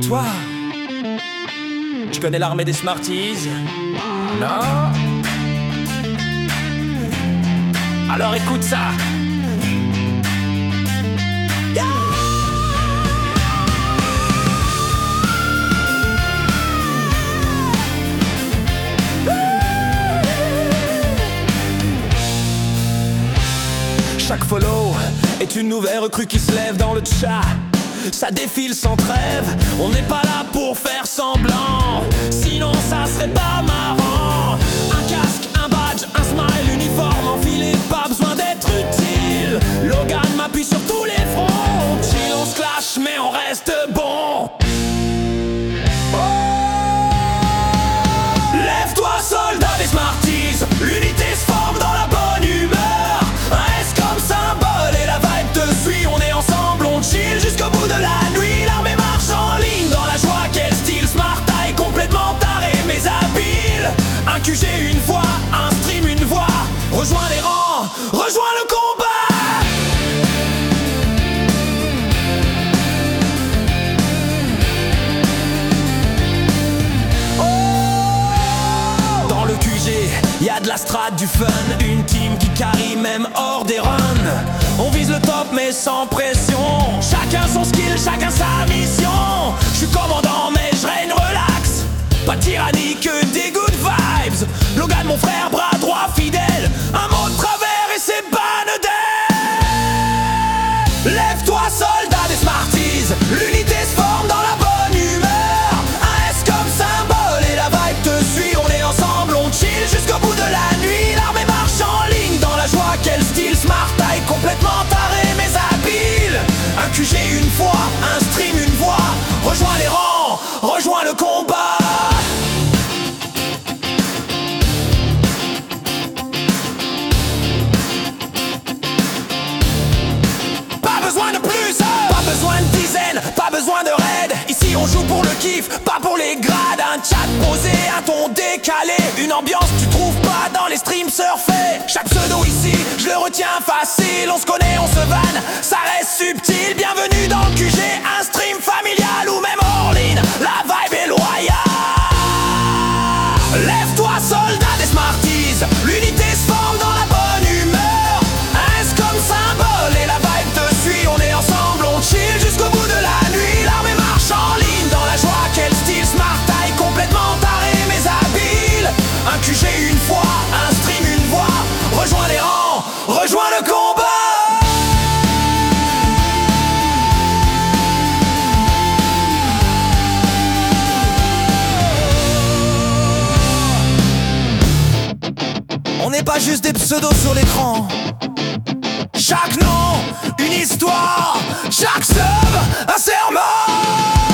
toi, tu connais l'armée des Smarties? Non? Alors écoute ça. Chaque follow est une nouvelle recrue qui se lève dans le chat. Ça défile sans trêve, on n'est pas là pour faire semblant, sinon ça serait pas marrant. Un casque, un badge, un smile, uniforme enfilé, pas besoin d'être utile. Logan m'appuie sur tous les fronts, chill, on se clash mais on reste bon. Oh, lève-toi soldat des Smarties, l'unité se forme dans la bonne humeur. Un S comme symbole et la vibe te suit, on est ensemble, on chill jusqu'au bout de la nuit. L'armée marche en ligne dans la joie, quel style smart taille complètement taré mais habile. Un QG une fois, un stream une voix, rejoins les rangs, rejoins le combat. Dans le QG, y'a de la strat, du fun, une team qui carry même hors des runs. On vise le top mais sans pression, chacun son skill, chacun sa mission. Je suis commandant mais je règne relax, pas de tyrannie que des good vibes. Logan mon frère, bras droit fidèle, un mot de travers et c'est Banedel. Lève-toi soldat des Smarties, l'unité se forme dans la bonne humeur. Un S comme symbole et la vibe te suit, on est ensemble, on chill jusqu'au bout de la nuit. L'armée marche en ligne dans la joie, quel style smart taille complètement taré mais habile. Un QG une fois, un stream une voix, rejoins les rangs, rejoins le combat. Pas besoin de plus, pas besoin de dizaines, pas besoin de raid. Ici on joue pour le kiff, pas pour les grades. Un chat posé, un ton décalé, une ambiance que tu trouves pas dans les streams surfés. Chaque pseudo ici, je le retiens facile. On se connaît, on se vanne, ça reste subtil. Bienvenue dans le QG, un stream familial ou même all in, la vibe est loyale. Lève-toi soldat des Smarties, l'unité se forme dans la bonne humeur. Un S comme symbole et la vibe te suit, on est ensemble, on chill jusqu'au bout de la nuit. L'armée marche en ligne dans la joie, quel style smart taille complètement taré mais habile. Un QG une fois, un stream une voix, rejoins les rangs, rejoins le combat. On n'est pas juste des pseudos sur l'écran. Chaque nom, une histoire. Chaque sub, un serment.